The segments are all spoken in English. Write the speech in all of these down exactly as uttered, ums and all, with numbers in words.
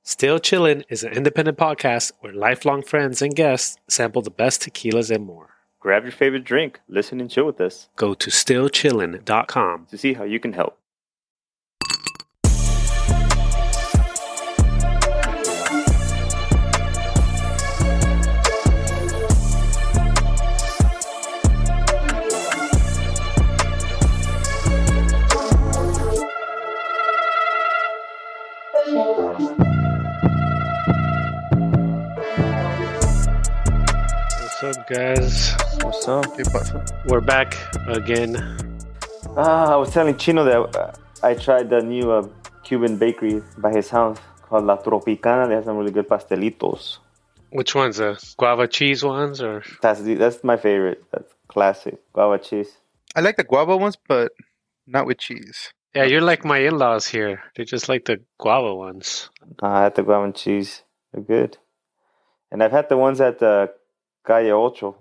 Still Chillin' is an independent podcast where lifelong friends and guests sample the best tequilas and more. Grab your favorite drink, listen and chill with us. Go to still chillin dot com to see how you can help. What's up, guys? What's up? We're back again. Ah, I was telling Chino that uh, I tried the new uh, Cuban bakery by his house called La Tropicana. They have some really good pastelitos. Which ones? The guava cheese ones, or That's the, that's my favorite. That's classic guava cheese. I like the guava ones, but not with cheese. yeah, you're like my in-laws here. They just like the guava ones. Nah, I had the guava and cheese. They're good. And I've had the ones at the Calle Ocho.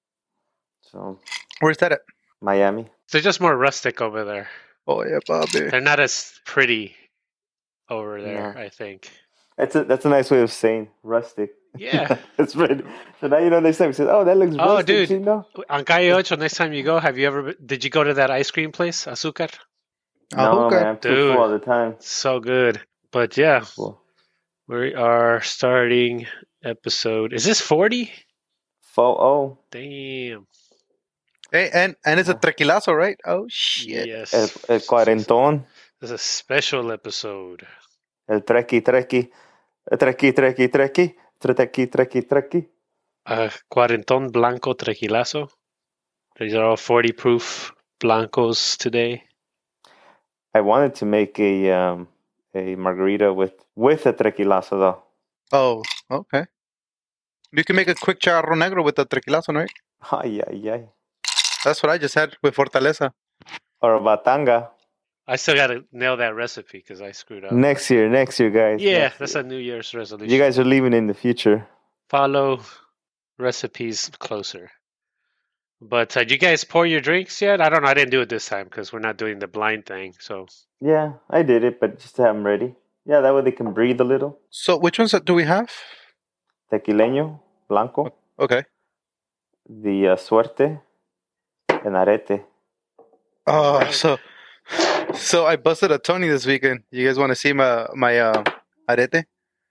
So Where's that at? Miami. They're just more rustic over there. Oh yeah, Bobby. They're not as pretty over there, No. I think. That's a that's a nice way of saying rustic. Yeah. It's pretty. So now you know next time he says, "Oh, that looks Oh, rustic." dude. Chino. On Calle Ocho, next time you go, have you ever? Did you go to that ice cream place, Azúcar? No, okay. man, I'm too Dude. full all the time. So good. But yeah, Full. we are starting episode. Is this forty? Full. Oh, Damn. Hey, and and it's a tequilazo, right? Oh shit. Yes. el, el cuarentón, This is a special episode. el treki treki, el treki treki treki, treki treki treki. Uh, Cuarentón Blanco Tequilazo. These are all forty proof Blancos today. I wanted to make a um a margarita with with a tequilazo though. Oh, okay. You can make a quick charro negro with the tequilazo, right? Ay ay ay. That's what I just had with Fortaleza. Or a batanga. I still got to nail that recipe because I screwed up. Next year, next year, guys. Yeah, next that's year. a New Year's resolution. You guys are leaving in the future. Follow recipes closer. But uh, did you guys pour your drinks yet? I don't know. I didn't do it this time because we're not doing the blind thing. So Yeah, I did it, but just to have them ready. Yeah, that way they can breathe a little. So which ones do we have? Tequileño, blanco, Okay. the uh, suerte, and arete. Oh, so so I busted a Tony this weekend. You guys want to see my my uh, arete?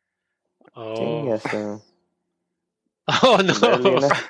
oh, Yes, uh, oh barely no. enough.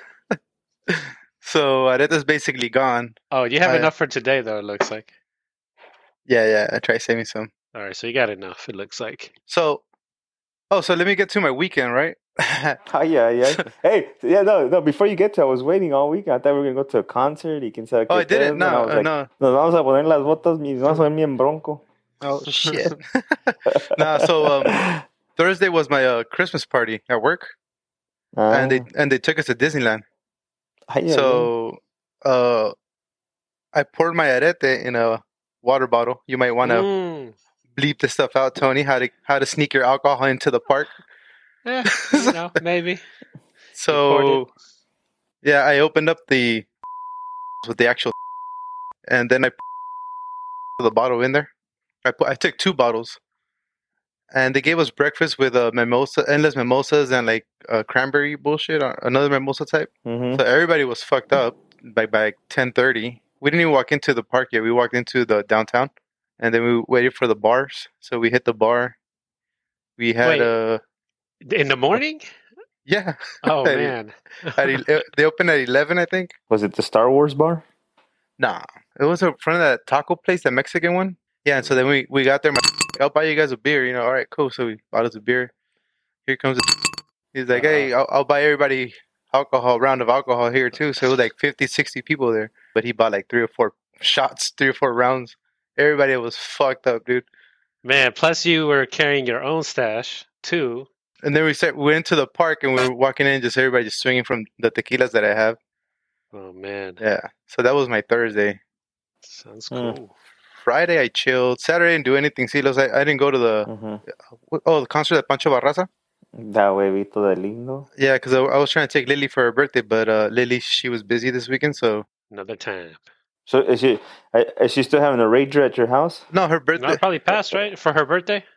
So arete's basically gone. Oh, you have I- enough for today, though. It looks like. Yeah, yeah. I tried saving some. All right, so you got enough. It looks like. So, oh, so let me get to my weekend, right? Oh, yeah, yeah. Hey, yeah, no, no. Before you get to, it, I was waiting all week. I thought we were gonna go to a concert. Y quién sabe Oh, qué I didn't. pedo, No, and I was uh, like, no. Nos vamos a poner las botas, mis vamos a ver bien bronco. Oh shit. Nah. So um, Thursday was my uh, Christmas party at work, Ah, and they and they took us to Disneyland. ay, ay, So, uh, I poured my arete in a water bottle. You might want to Mm. bleep this stuff out, Tony. How to how to sneak your alcohol into the park. Yeah, you know, maybe. So, yeah, I opened up the with the actual, and then I put the bottle in there. I put I took two bottles, and they gave us breakfast with a mimosa, endless mimosas, and like uh, cranberry bullshit, or another mimosa type. Mhm. So everybody was fucked up by by ten thirty. We didn't even walk into the park yet. We walked into the downtown, and then we waited for the bars. So we hit the bar. We had Wait. a In the morning? yeah. Oh At- man. at ele- they opened at eleven, I think. Was it the Star Wars bar? Nah, it was in front of that taco place, that Mexican one. Yeah, and so then we, we got there. My, I'll buy you guys a beer. You know, all right, cool. So we bought us a beer. Here comes. The, he's like, hey, I'll, I'll buy everybody alcohol, round of alcohol here too. So it was like fifty, sixty people there. But he bought like three or four shots, three or four rounds. Everybody was fucked up, dude. Man, plus you were carrying your own stash too. And then we said we went into the park and we were walking in, just everybody just swinging from the tequilas that I have. Oh man. Yeah. So that was my Thursday. Sounds Mm. cool. Friday I chilled. Saturday I didn't do anything. Silos, I, I didn't go to the Mhm. oh the concert at Pancho Barraza. That huevito de lindo. Yeah, because I, I was trying to take Lily for her birthday, but uh, Lily she was busy this weekend, so Another time. So is she? Is she still having a rager at your house? no, her birthday. No, probably passed, right? For her birthday?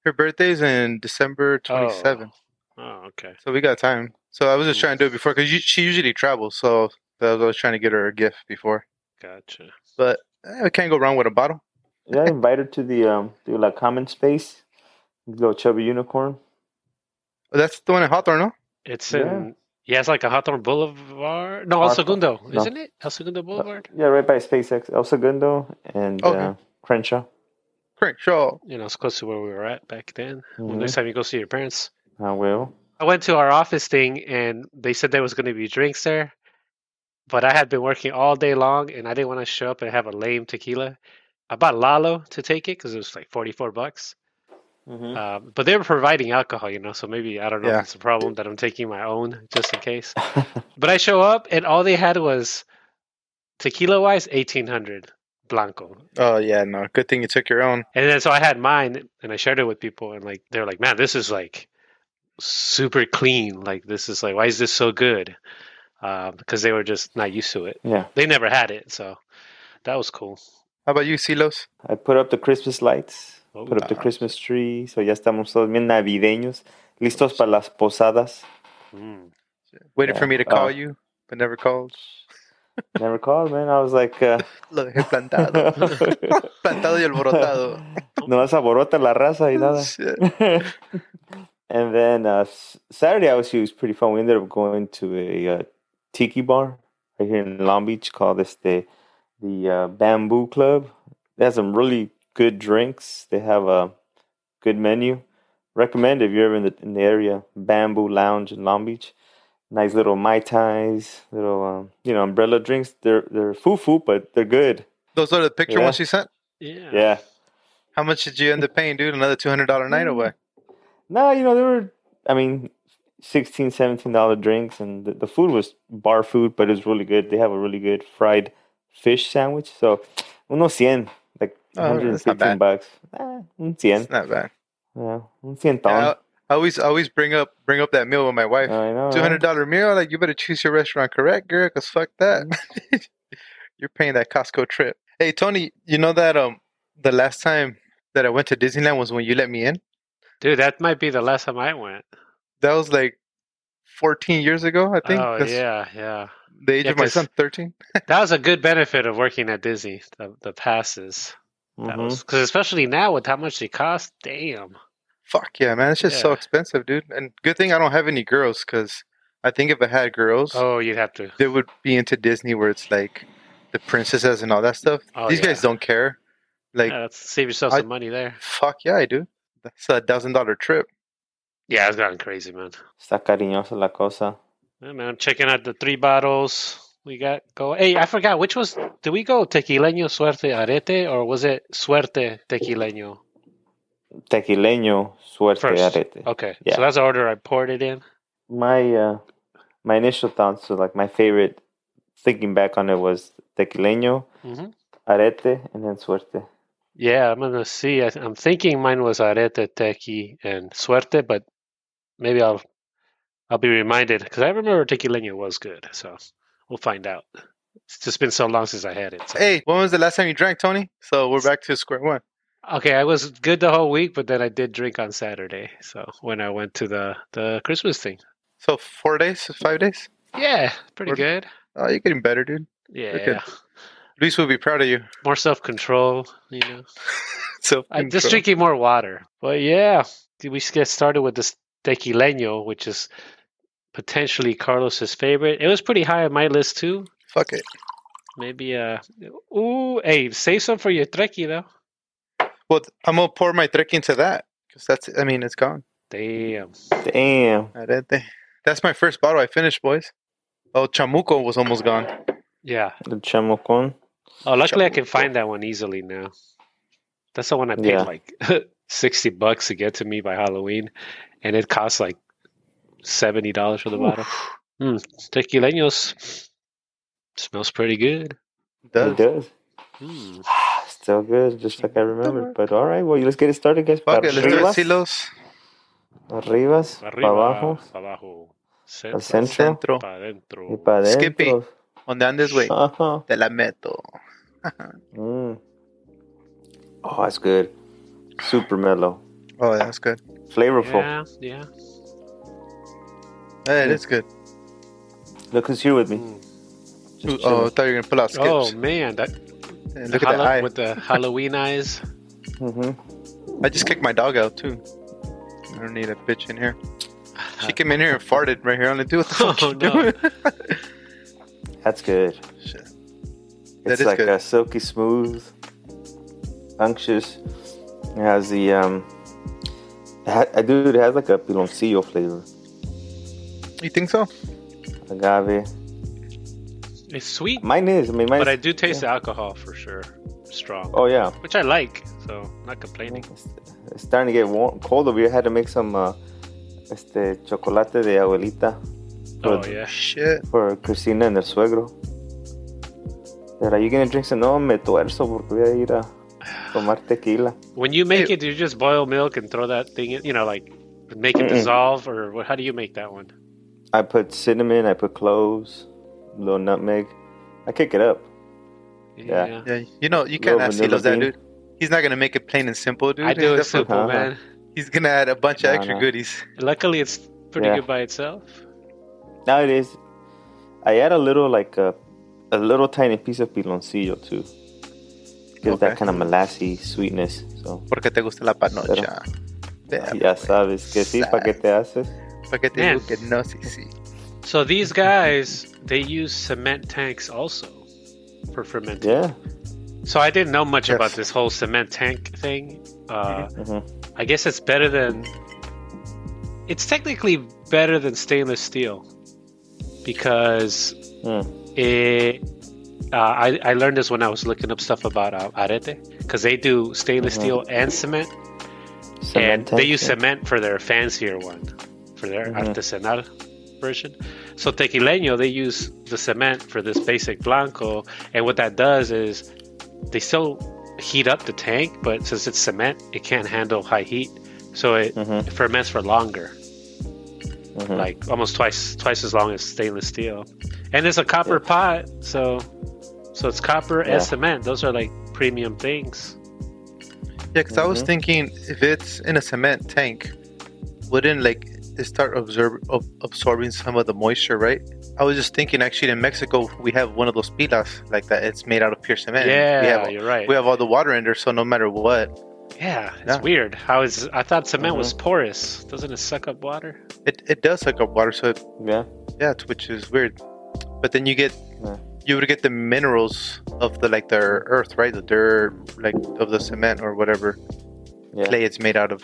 Her birthday's in December twenty-seventh. Oh, oh okay. So we got time. So I was just Mm. trying to do it before because she usually travels. So I was trying to get her a gift before. Gotcha. But eh, we can't go wrong with a bottle. Yeah, I invited her to the um to like common space. Little chubby unicorn. Oh, that's the one in Hawthorne, no? It's Yeah. in yeah, it's like a Hawthorne Boulevard. No, El Hawthorne- Segundo, no. isn't it? El Segundo Boulevard. Yeah, right by SpaceX, El Segundo, and Okay. uh, Crenshaw. Great, sure. You know, it's close to where we were at back then. Well, Mhm. next time you go see your parents. I will. I went to our office thing and they said there was going to be drinks there, but I had been working all day long and I didn't want to show up and have a lame tequila. I bought Lalo to take it because it was like forty-four bucks. Mm-hmm. Um, but they were providing alcohol, you know, so maybe I don't know Yeah. if it's a problem that I'm taking my own just in case. But I show up and all they had was tequila wise eighteen hundred Blanco. Oh yeah, no. Good thing you took your own. And then so I had mine and I shared it with people and like they were like, man, this is like super clean. Like this is like, why is this so good? Uh, because they were just not used to it. Yeah, They never had it, so that was cool. How about you, Silos? I put up the Christmas lights, Oh, put up the Ah. Christmas tree, so ya estamos todos bien navideños, listos para las posadas. mm. Waiting Yeah. for me to call Oh. you, but never called. Never called, man. I was like, uh, Lo dejé plantado. Plantado y alborotado. no vas a borota la raza y nada. Shit. And then uh, s- Saturday, obviously, was pretty fun. We ended up going to a uh, tiki bar right here in Long Beach called this the the uh, Bamboo Club. They have some really good drinks. They have a good menu. Recommend if you're ever in the in the area. Bamboo Lounge in Long Beach. Nice little mai tais, little um, you know umbrella drinks. They're they're foo foo, but they're good. Those are the picture Yeah. ones she sent? Yeah. Yeah. How much did you end up paying, dude? Another two hundred dollars night or what? No, you know, they were, I mean, sixteen dollars, seventeen dollars drinks, and the, the food was bar food, but it was really good. They have a really good fried fish sandwich. So, unos cien, like Oh, that's not bad. one hundred fifteen bucks. Eh, un cien. It's not bad. Yeah, un cientón. Yeah, I, I always I always bring up bring up that meal with my wife. I know. Two hundred dollar meal, like you better choose your restaurant correct, girl, cause fuck that. You're paying that Costco trip. Hey Tony, you know that um the last time that I went to Disneyland was when you let me in? Dude, that might be the last time I went. That was like fourteen years ago, I think. Oh, That's yeah, yeah. the age Yeah, of my 'cause- son, thirteen. That was a good benefit of working at Disney, the, the passes. That Mhm. was because especially now with how much they cost, damn. Fuck yeah, man. It's just so Yeah. expensive, dude. And good thing I don't have any girls, because I think if I had girls, Oh, you'd have to. they would be into Disney where it's like the princesses and all that stuff. Oh, These yeah. guys don't care. Like, Yeah, that's, save yourself I- some money there. fuck yeah, I do. That's a thousand dollar trip. Yeah, it's gotten crazy, man. Está cariñosa la cosa. Yeah, man, I'm checking out the three bottles we got go. Hey, I forgot which was. Did we go tequileño, suerte, arete, or was it suerte tequileño? Tequileño, suerte, First. arete. Okay, Yeah. so that's the order I poured it in. My uh, my initial thoughts, so like my favorite, thinking back on it, was tequileño, hmm arete, and then suerte. Yeah, I'm gonna see. I, I'm thinking mine was arete, tequi, and suerte, but maybe I'll I'll be reminded because I remember tequileño was good. So we'll find out. It's just been so long since I had it. So. Hey, when was the last time you drank, Tony? So we're back to square one. Okay, I was good the whole week, but then I did drink on Saturday. So when I went to the the Christmas thing. So four days, five days? Yeah, pretty We're- good. Oh, you're getting better, dude. Yeah, good. Luis will be proud of you. more self control. You know, So I just drinking more water. But yeah, we should get started with this tequileño, which is potentially Carlos's favorite. It was pretty high on my list too. Fuck it. Maybe uh, ooh, hey, save some for your trekkie though. Well, I'm gonna pour my trek into that because that's. I mean, it's gone. Damn. Damn. Arete. That's my first bottle I finished, boys. Oh, Chamuco was almost gone. Yeah. The chamocon. Oh, luckily I can Chamuco. find that one easily now. That's the one I paid Yeah. like sixty bucks to get to me by Halloween, and it costs like seventy dollars for the bottle. Hmm, tequileños smells pretty good. It does. It does. Hmm. Still good, just like I remember. But all right, well, let's get it started, guys. Fuck it. Let's do it, Arribas, Silos. arribas, pa Arriba, abajo, pa abajo, al centro, centro, Centro. pa adentro. y para Skippy. adentro. Donde andes, güey. Ajá. Te la meto. Mm. Oh, that's good. Super mellow. Oh, that's good. Flavorful. Yeah, yeah. Yeah, it Yeah. is good. Look who's here with me. Mm. Ooh, oh, I thought you were gonna pull out skips. Oh man, that Yeah, the look at that Hallo- eye. with the Halloween eyes. Mm-hmm. I just kicked my dog out too. I don't need a bitch in here. She came in here and farted right here on the dude. What the fuck Oh, you no. doing? That's good. Shit. That It's is like good. a silky smooth, unctuous. It has the um. It ha- I do. It has like a piloncillo flavor. You think so? Agave. It's sweet, Mine is. I mean, mine. but I do taste the alcohol for sure. Strong, Oh yeah. which I like, so I'm not complaining. It's, it's starting to get warm, cold over here. I had to make some uh, este chocolate de abuelita for, Oh yeah. Shit. for Cristina and el suegro. They're like, you gonna drink some? No, me tuerzo porque voy a ir a tomar tequila. When you make Hey. it, do you just boil milk and throw that thing in? You know, like make it Mm-mm. dissolve, or what? How do you make that one? I put cinnamon, I put cloves, a little nutmeg. I kick it up. Yeah. Yeah, you know, you can't Little ask vanilla Silos that, bean. dude. He's not gonna make it plain and simple, dude. I do it He's simple, Uh-huh. man. He's gonna add a bunch of No, extra no. goodies. Luckily, it's pretty Yeah. good by itself. Now it is. I add a little, like a, a little tiny piece of piloncillo too. Gives Okay. that kind of molassy sweetness. So Porque te gusta la panocha. ya sabes que sí, ¿para qué te haces? Pa' que te Man. digo que no, sí, sí. So these guys, they use cement tanks also for fermenting. Yeah. So I didn't know much Yes. about this whole cement tank thing. Uh, Mhm. I guess it's better than. It's technically better than stainless steel because Mm. it. Uh, I I learned this when I was looking up stuff about uh, arete because they do stainless Mhm. steel and cement, Cement and they tank, use yeah. cement for their fancier one, for their Mhm. artesanal version. So tequileño, they use the cement for this basic blanco, and what that does is they still heat up the tank, but since it's cement, it can't handle high heat, so it, Mhm. it ferments for longer, Mhm. like almost twice twice as long as stainless steel. And it's a copper Yeah. pot, so so it's copper Yeah. and cement. Those are like premium things. Yeah, because I was Mhm. thinking if it's in a cement tank, wouldn't like it start absorb, ab- absorbing some of the moisture, right? I was just thinking actually in Mexico we have one of those pilas like that. It's made out of pure cement. Yeah, we have you're right. we have all the water in there, so no matter what, yeah, it's Yeah. weird. How is I thought cement was Mhm. porous. Doesn't it suck up water? it, it does suck up water. So it, Yeah. yeah, it's, which is weird. But then you get Yeah. you would get the minerals of the like the earth, right? The dirt, like of the cement or whatever Yeah. clay it's made out of.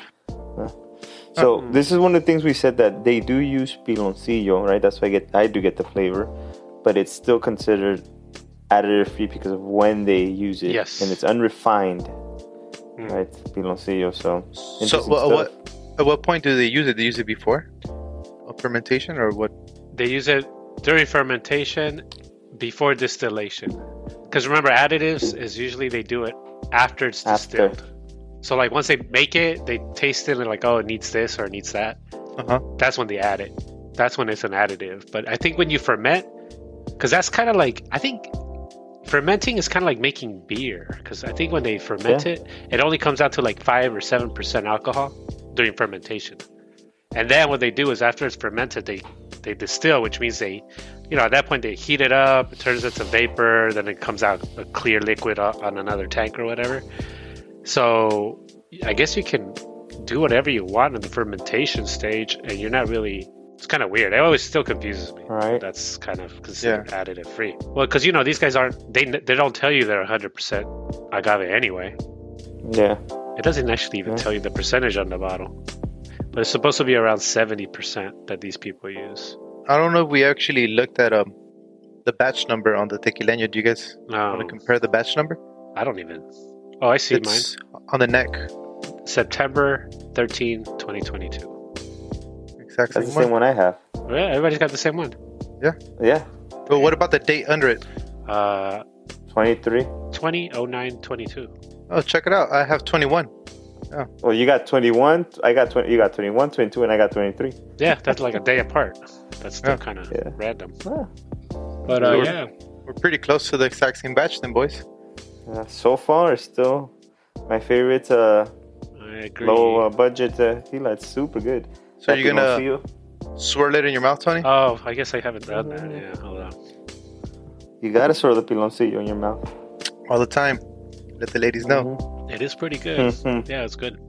So Mm. this is one of the things we said that they do use piloncillo, right? That's why I get I do get the flavor, but it's still considered additive free because of when they use it, Yes. and it's unrefined, Mm. right? Piloncillo. So So interesting what, stuff. what at what point do they use it? They use it before of fermentation or what? They use it during fermentation, before distillation. Because remember, additives is usually they do it after it's After. distilled. So like once they make it, they taste it and like, oh, it needs this or it needs that. Uh-huh. That's when they add it. That's when it's an additive. But I think when you ferment, because that's kind of like I think fermenting is kind of like making beer. Because I think when they ferment Yeah. it, it only comes out to like five or seven percent alcohol during fermentation. And then what they do is after it's fermented, they they distill, which means they, you know, at that point they heat it up, it turns into vapor, then it comes out a clear liquid on on another tank or whatever. So I guess you can do whatever you want in the fermentation stage, and you're not really. It's kind of weird. It always still confuses me. Right. That's kind of considered additive free. Well, because you know these guys aren't. They they don't tell you they're one hundred percent agave anyway. Yeah. It doesn't actually even Yeah. tell you the percentage on the bottle. But it's supposed to be around seventy percent that these people use. I don't know if we actually looked at um the batch number on the tequileño. Do you guys want to Um, compare the batch number? I don't even. Oh, I see It's on the neck. mine. September thirteenth, twenty twenty-two. Exact That's same the same one. one I have. Yeah, everybody's got the same one. Yeah. But what about the date under it? Uh, twenty-three. twenty oh nine twenty-two. Oh, check it out. I have twenty-one. Well, you got twenty-one. I got twenty. You got twenty-one, twenty-two, and I got twenty-three. Yeah, that's like a day apart. That's still Yeah. kind of Yeah. random. Ah. But uh, We're- yeah, We're pretty close to the exact same batch then, boys. Uh, so far, it's still my favorite. Uh, agree. Low uh, budget tequila. It's super good. So you're gonna Piloncillo. swirl it in your mouth, Tony? Oh, I guess I haven't done that. Yeah, hold on. You gotta swirl the piloncillo in your mouth. All the time. Let the ladies know. It is pretty good. Mhm. Yeah, it's good.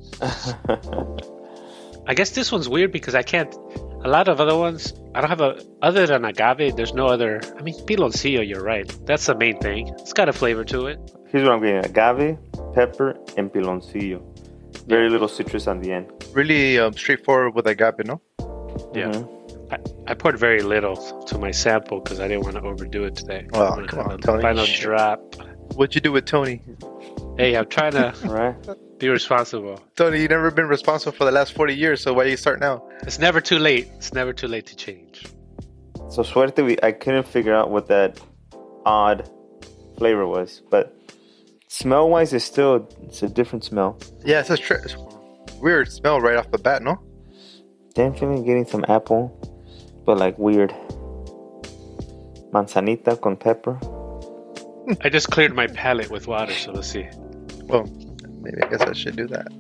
I guess this one's weird because I can't. A lot of other ones, I don't have a. Other than agave, there's no other. I mean, piloncillo. You're right. That's the main thing. It's got a flavor to it. Here's what I'm getting: agave, pepper, and piloncillo. Very little citrus on the end. Really um, straightforward with agave, no? Yeah. Mhm. I, I poured very little to my sample because I didn't want to overdo it today. Oh, I'm gonna come have on, a Tony. Final Shit. drop. What'd you do with Tony? Hey, I'm trying to All right. be responsible. Tony, you've never been responsible for the last forty years, so why you start now? It's never too late. It's never too late to change. So suerte, we I couldn't figure out what that odd flavor was, but smell wise, it's still it's a different smell. Yeah, it's a tr- it's weird smell right off the bat, no? Definitely getting some apple, but like weird. Manzanita con pepper. I just cleared my palate with water, so let's see. Well, maybe I guess I should do that.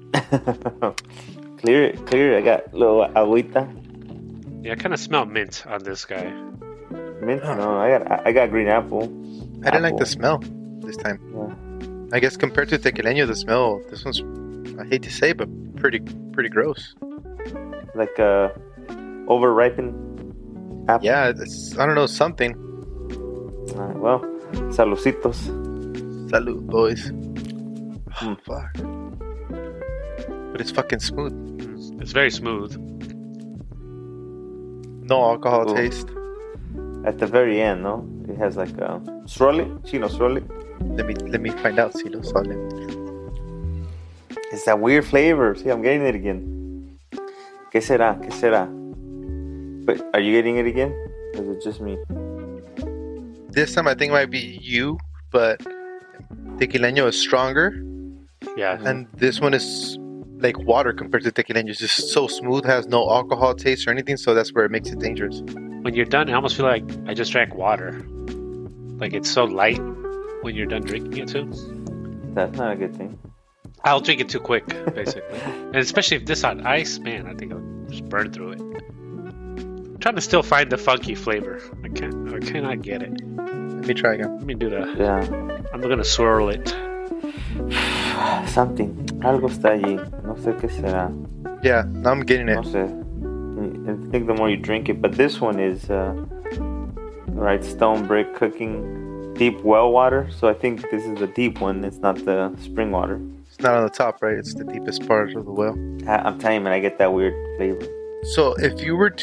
Clear it, clear it. I got little agüita. Yeah, I kind of smell mint on this guy. Mint? No, I got I got green apple. I didn't like the Apple. smell this time. Yeah. I guess compared to tequileño, the smell, this one's, I hate to say, but pretty pretty gross. Like uh, over ripened apple. Yeah, it's, I don't know, something. All right, well, saluditos. Salud, boys. Hmm. Fuck. But it's fucking smooth. Mm, It's very smooth. No alcohol Cool. taste. At the very end, no, it has like a swirl it, chino swirl it. Let me let me find out, Silo Solemn. It's that weird flavor. See, I'm getting it again. ¿Qué será? ¿Qué será? But are you getting it again? Or is it just me? This time I think it might be you, but tequileño is stronger, Yeah. and this one is like water compared to tequileño. It's just so smooth, has no alcohol taste or anything, so that's where it makes it dangerous. When you're done, I almost feel like I just drank water. Like it's so light when you're done drinking it too. That's not a good thing. I'll drink it too quick, basically. And especially if this on ice, man, I think I'll just burn through it. I'm trying to still find the funky flavor. I can't. I cannot get it. Let me try again. Let me do the. Yeah. I'm gonna swirl it. Something. Algo está allí. No sé qué será. Yeah, now I'm getting No it. sé. I think the more you drink it, but this one is uh, right stone brick cooking deep well water. So I think this is the deep one. It's not the spring water. It's not on the top, right? It's the deepest part of the well. I, I'm telling you, man, I get that weird flavor. So if you were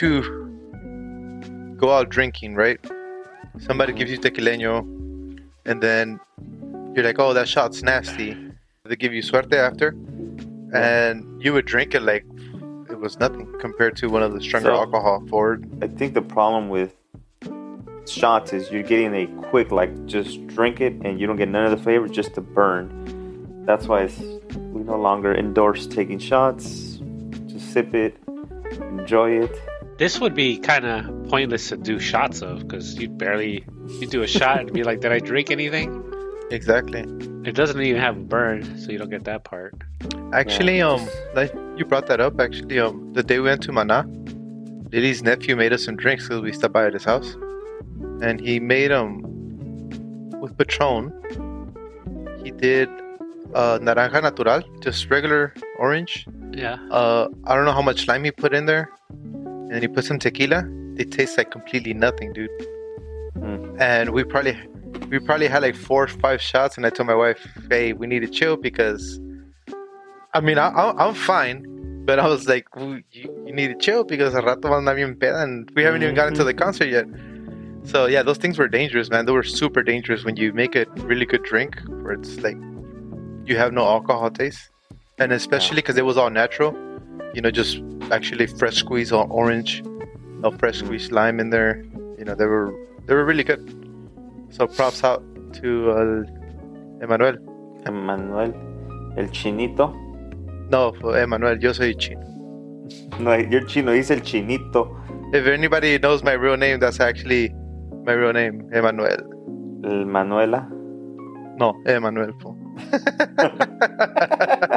to go out drinking, right? Somebody gives you tequileño, and then you're like, "Oh, that shot's nasty." They give you suerte after, and you would drink it like it was nothing compared to one of the stronger So- alcohol forward. I think the problem with shots is you're getting a quick, like, just drink it and you don't get none of the flavor, just to burn. That's why it's, we no longer endorse taking shots. Just sip it, enjoy it. This would be kind of pointless to do shots of because you barely you do a shot and be like, "Did I drink anything?" Exactly. It doesn't even have a burn, so you don't get that part. Actually, Yeah, um, like you brought that up. Actually, um, the day we went to Mana, Lily's nephew made us some drinks because we stopped by at his house, and he made them with Patron. He did uh, naranja natural, just regular orange. Yeah. Uh, I don't know how much lime he put in there, and then he put some tequila. They taste like completely nothing, dude. Mm. And we probably we probably had like four or five shots, and I told my wife, "Hey, we need to chill because." I mean, I, I, I'm fine, but I was like, "We- you, you need to chill because a rato van a andar bien peda and we haven't even gotten to the concert yet." So yeah, those things were dangerous, man. They were super dangerous when you make a really good drink where it's like you have no alcohol taste, and especially because it was all natural, you know, just actually fresh squeezed or orange, no fresh squeezed lime in there. You know, they were they were really good. So props out to uh, Emmanuel. Emmanuel, el chinito. No, for Emmanuel, yo soy chino. No, you're chino, he's el chinito. If anybody knows my real name, that's actually my real name, Emmanuel. El Manuela. No, Emmanuel. Po.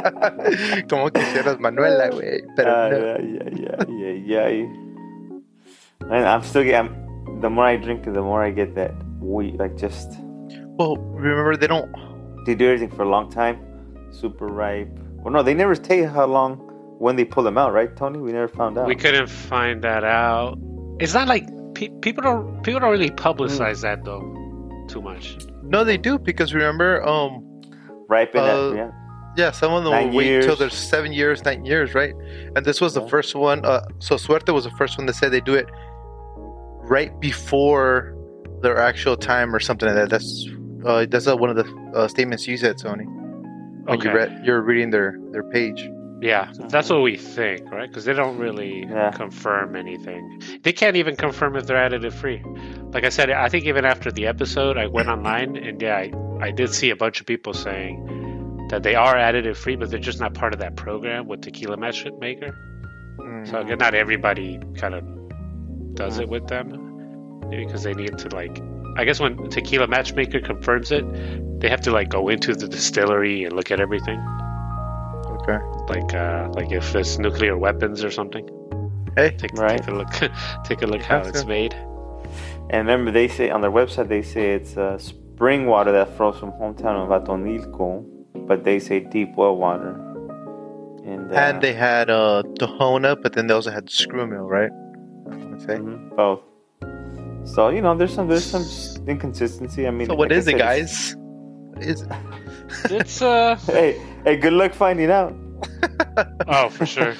Como quisieras Manuela, güey. Pero Ah, no. yeah, yeah, yeah, yeah, yeah. And I'm still getting. The more I drink, the more I get that we like just. Well, remember they don't. They do everything for a long time, super ripe. Well, no, they never tell you how long when they pull them out, right, Tony? We never found out. We couldn't find that out. It's not like pe- people don't people don't really publicize Mm. that though too much. No, they do because remember, um, ripen uh, at, yeah. yeah, some of them Nine will wait years. till they're seven years, nine years, right? And this was the Yeah. first one. Uh, so Suerte was the first one that said they do it right before their actual time or something like that. That's uh, that's uh, one of the uh, statements you said, Tony. When Okay. you read, you're reading their their page. Yeah, that's what we think, right? Because they don't really Yeah. confirm anything. They can't even confirm if they're additive free. Like I said, I think even after the episode, I went online and yeah, I, I did see a bunch of people saying that they are additive free, but they're just not part of that program with Tequila Matchmaker. Mm. So again, not everybody kind of does it with them. Maybe because they need to like, I guess when Tequila Matchmaker confirms it, they have to like go into the distillery and look at everything. Okay. Like uh, like if it's nuclear weapons or something. Hey. Take, Right. take a look. Take a look how have it's to. made. And remember, they say on their website, they say it's uh, spring water that flows from hometown of Atonilco, but they say deep well water. And, uh, And they had uh, Tohona, but then they also had Screw Mill, right? I want to say. mhm, both. So you know, there's some there's some inconsistency. I mean, So what like I is it, said, guys? What is it? It's uh it's- Hey, hey, good luck finding out. oh for sure.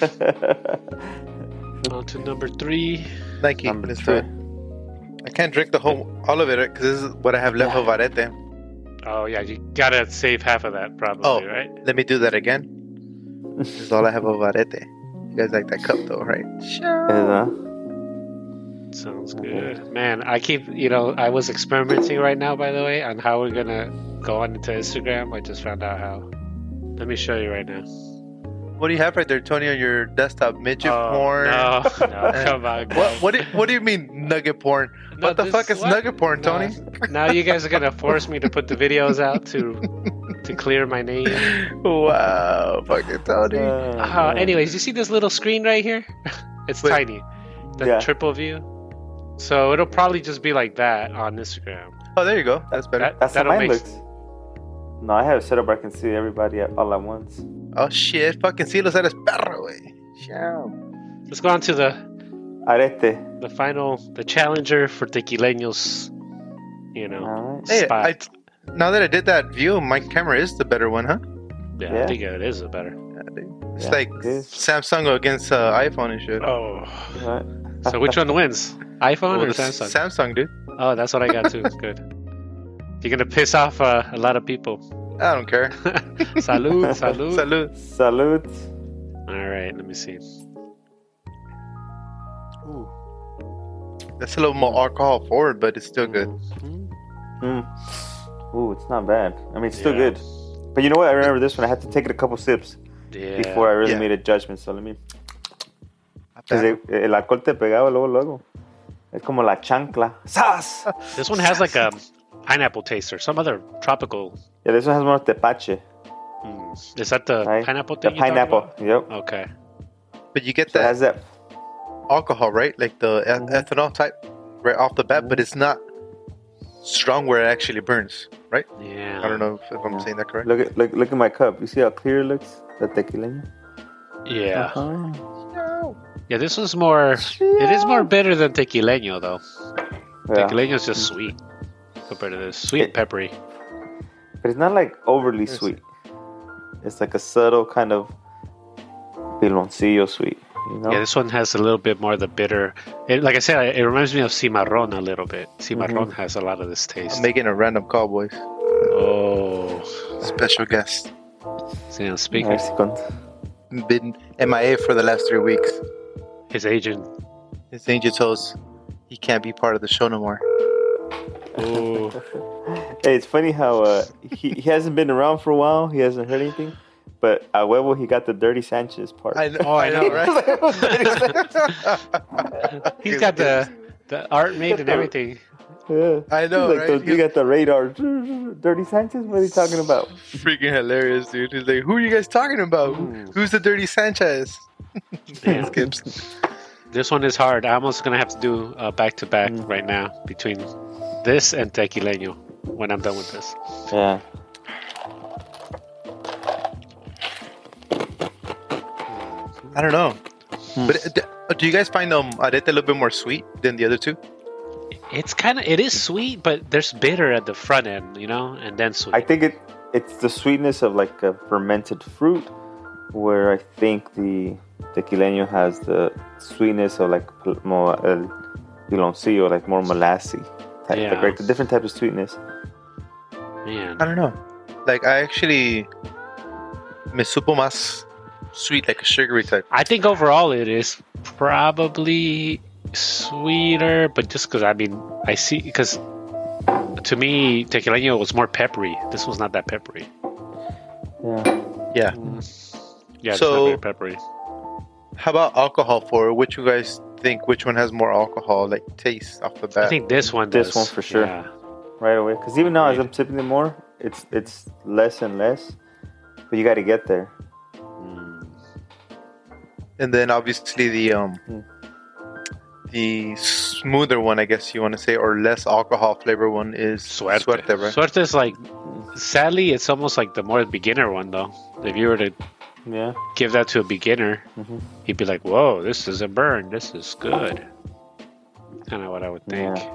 On to number three. Nike. Number Let's three. do it. I can't drink the whole all of it because this is what I have left Yeah. of Arete. Oh yeah, you gotta save half of that probably, Oh. right? Let me do that again. This is all I have of Arete. You guys like that cup though, right? Sure. Uh, Sounds good. Man, I keep you know, I was experimenting right now by the way on how we're gonna go on into Instagram. I just found out how. Let me show you right now. What do you have right there, Tony, on your desktop? Midget Oh, porn. No, no, come on. What guys. what do, what do you mean nugget porn? No, what the this- fuck is what? nugget porn, No. Tony? Now you guys are gonna force me to put the videos out to to clear my name. Wow, fucking Tony. Uh, anyways, you see this little screen right here? It's Wait. tiny. The Yeah. triple view. So it'll probably just be like that on Instagram. Oh, there you go. That's better. That's That, how that'll mine make looks. No, I have it set up where I can see everybody at, all at once. Oh shit, fucking Silos eres perro, güey. Ciao. Let's go on to the Arete. the final the challenger for tequileños. You know, All right. Hey, spot. I, now that I did that view, my camera is the better one, huh? yeah, yeah. I think it is a better. Yeah, dude. It's Yeah, like it is. Samsung against uh, iPhone and shit. Oh, All right. so which one wins? iPhone Well, or the Samsung? Samsung, dude. Oh, that's what I got too. Good. You're gonna piss off uh, a lot of people. I don't care. Salud, salud. Salute. Salute. All right, let me see. Ooh. That's a little more alcohol forward, but it's still good. Mhm. Mm. Ooh, it's not bad. I mean, it's still Yeah. good. But you know what? I remember this one. I had to take it a couple sips Yeah. before I really Yeah. made a judgment. So let me. Not Because bad. el alcohol te pegaba luego, luego. Es como la chancla. ¡Sas! This one has like a pineapple taste or some other tropical. Yeah, this one has more tepache. Mm. Is that the Right? pineapple The thing? you're talking pineapple. about? Yep. Okay. But you get So it that has that. alcohol, right? Like the e- Mhm. ethanol type right off the bat, but it's not strong where it actually burns, right? Yeah. I don't know if, if I'm Yeah. saying that correct. Look at look, look at my cup. You see how clear it looks? The tequileño. Yeah. Uh-huh. Yeah, this one's more. It is more bitter than tequileño though. Yeah. Tequileño is just sweet compared to this. Sweet, It- peppery. But it's not like overly Yes. sweet. It's like a subtle kind of piloncillo sweet. You know? Yeah, this one has a little bit more of the bitter. It, like I said, it reminds me of cimarron a little bit. Cimarron Mm-hmm. has a lot of this taste. I'm making a random call, boys. Oh, Special guest. see on speaker. Nice con- Been M I A for the last three weeks. His agent. His angel told us he can't be part of the show no more. Oh, Hey, it's funny how uh, he, he hasn't been around for a while. He hasn't heard anything. But a huevo, he got the Dirty Sanchez part. I know, Oh, I know, right? he's got the the art made and everything. Yeah. I know, He's like, right? those- you got the radar. Dirty Sanchez? What are you talking about? Freaking hilarious, dude. He's like, who are you guys talking about? Ooh. Who's the Dirty Sanchez? Yeah. Skips. This one is hard. I'm almost gonna have to do uh, back to back Mm. right now between this and Tequileño when I'm done with this. Yeah. I don't know. Hmm. But uh, do- do you guys find um arete a little bit more sweet than the other two? It's kind of it is sweet, but there's bitter at the front end, you know, and then sweet. I think it it's the sweetness of like a fermented fruit, where I think the tequileño has the sweetness of like pl- more el piloncillo, like more molassy type, Yeah. like, right? The different type of sweetness. Man, I don't know. Like I actually me supo más sweet, like a sugary type. I think overall it is probably sweeter, but just because I mean I see because to me Tequileño was more peppery. This one's not that peppery. Yeah. Yeah. Yeah, it's So- not very peppery. How about alcohol for it? Which you guys think? Which one has more alcohol, like taste off the bat? I think this one This does. one for sure. Yeah. Right away. Because even now, as Agreed. I'm sipping it more, it's it's less and less. But you got to get there. Mm. And then obviously the um Hmm. the smoother one, I guess you want to say, or less alcohol flavor one is Suerte. Suerte, right? Suerte is like, sadly, it's almost like the more beginner one though. If you were to Yeah. give that to a beginner, Mhm. he'd be like, "Whoa, this is a burn. This is good." Kind of what I would think. Yeah.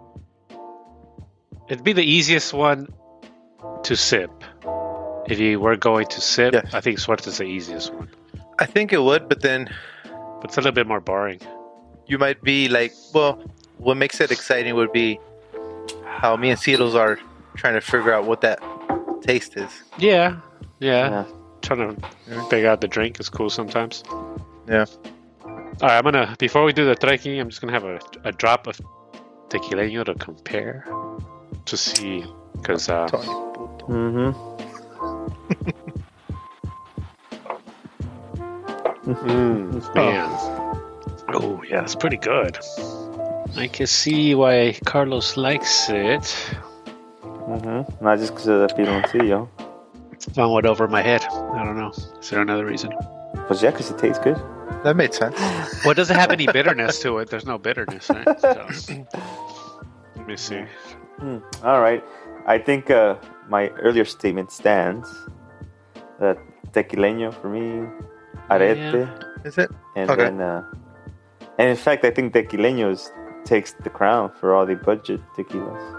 It'd be the easiest one to sip. If you were going to sip, Yes. I think Suerte is the easiest one. I think it would, but then But it's a little bit more boring. you might be like, well, what makes it exciting would be how me and Celos are trying to figure out what that taste is. Yeah, yeah. Yeah. Trying to figure out the drink is cool sometimes. Yeah. All right, I'm gonna before we do the trekking, I'm just gonna have a, a drop of tequileño to compare to see because uh, Tony Puto. Mm-hmm. mm, man, oh yeah, it's pretty good. I can see why Carlos likes it. Mm-hmm. Not just because of the piloncillo. Found one over my head. I don't know. Is there another reason? But yeah, because it tastes good. That made sense. Well, it doesn't have any bitterness to it. There's no bitterness, right? So, let me see. Hmm. All right. I think uh, my earlier statement stands. That tequileño for me, arete, Yeah. Is it? and Okay. then, uh, and in fact, I think tequileños takes the crown for all the budget tequilas.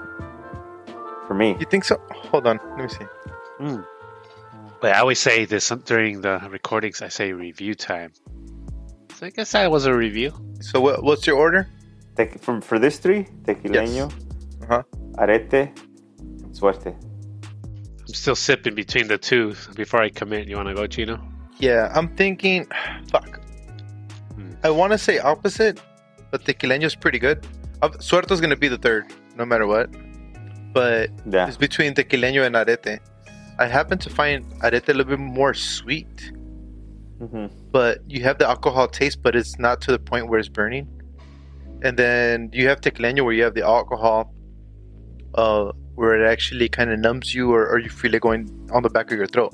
For me, You think so? Hold on. Let me see. Mm. But I always say this during the recordings. I say review time. So I guess that was a review. So what, what's your order? Te- from for this three, tequileño, Uh-huh. arete, suerte. I'm still sipping between the two before I commit. You want to go, Chino? Yeah, I'm thinking. Fuck. Hmm. I want to say opposite, but Tequileño's pretty good. Uh, Suerto's gonna be the third, no matter what. But Yeah. it's between Tequileño and Arete. I happen to find Arete a little bit more sweet, Mm-hmm. but you have the alcohol taste, but it's not to the point where it's burning. And then you have Tequileño where you have the alcohol, uh, where it actually kind of numbs you, or, or you feel it going on the back of your throat.